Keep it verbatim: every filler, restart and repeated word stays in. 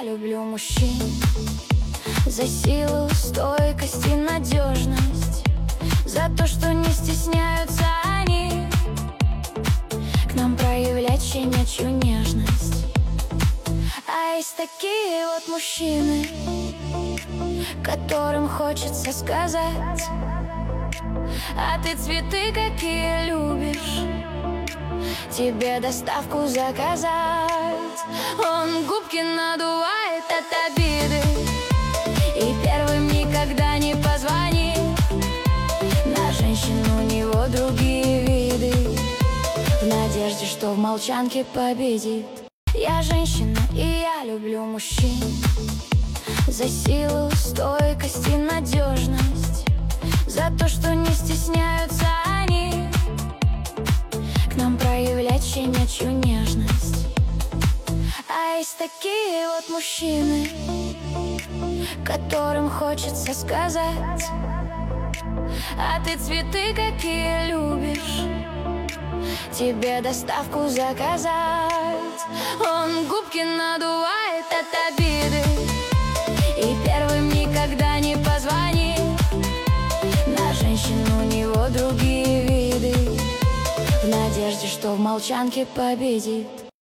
люблю мужчин за силу, стойкость и надежность, за то, что не стесняются они к нам проявлять щенячью нежность. А есть такие вот мужчины, которым хочется сказать: а ты цветы какие любишь, тебе доставку заказать. Он губки надувает от обиды и первым никогда не позвонит. На женщин у него другие виды, в надежде, что в молчанке победит. Я женщина, и я люблю мужчин за силу, стойкость и надежность, за то, что не стесняются они к нам проявлять щенячью нежность. А есть такие вот мужчины, которым хочется сказать: а ты цветы какие любишь, тебе доставку заказать. Он губки надувает от обиды и первым никогда не позвонит. На женщин у него другие виды, в надежде, что в молчанке победит.